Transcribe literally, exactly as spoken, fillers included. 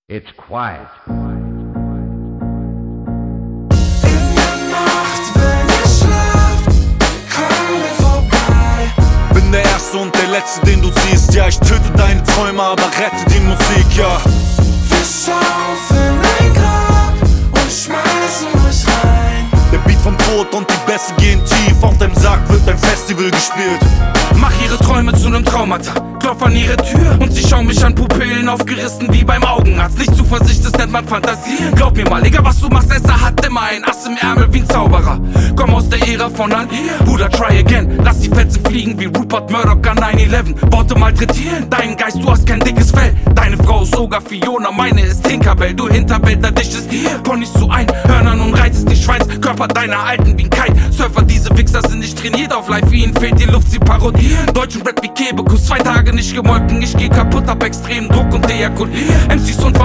It's quiet. In der Nacht, wenn ihr schlaft, komm mir vorbei. Bin der Erste und der Letzte, den du siehst. Ja, ich töte deine Träume, aber rette die Musik, ja. Wir schaufeln ein Grab und schmeißen euch rein. Der Beat vom Tod und die Bässe gehen tief. Auf deinem Sarg wird ein Festival gespielt. Mach ihre Träume zu nem Traumata, klopf an ihre Tür und sie schauen mich an, Pupillen aufgerissen wie beim Augenarzt. Nicht Zuversicht, das nennt man Fantasieren. Glaub mir mal, egal was du machst, Esser hat immer ein Ass im Ärmel wie ein Zauberer. Komm aus der Ära von Al, Bruder, try again. Lass die Fetzen fliegen wie Rupert Murdoch an nine eleven. Worte malträtieren deinen Geist, du hast kein dickes Fell. Deine Frau ist sogar Fiona, meine ist Tinkerbell. Du Hinterwälder dichtest Ponys zu ein Hörnern und reitest die Schweins. Körper deiner Alten wie ein Kite. Surfer, diese Wichser sind nicht trainiert auf live, wie ihnen fehlt die Luft, sie parodieren. Deutschen Rap wie Kebekus, zwei Tage nicht gemolken, ich geh kaputt, hab extremen Druck und deakulier. M Cs und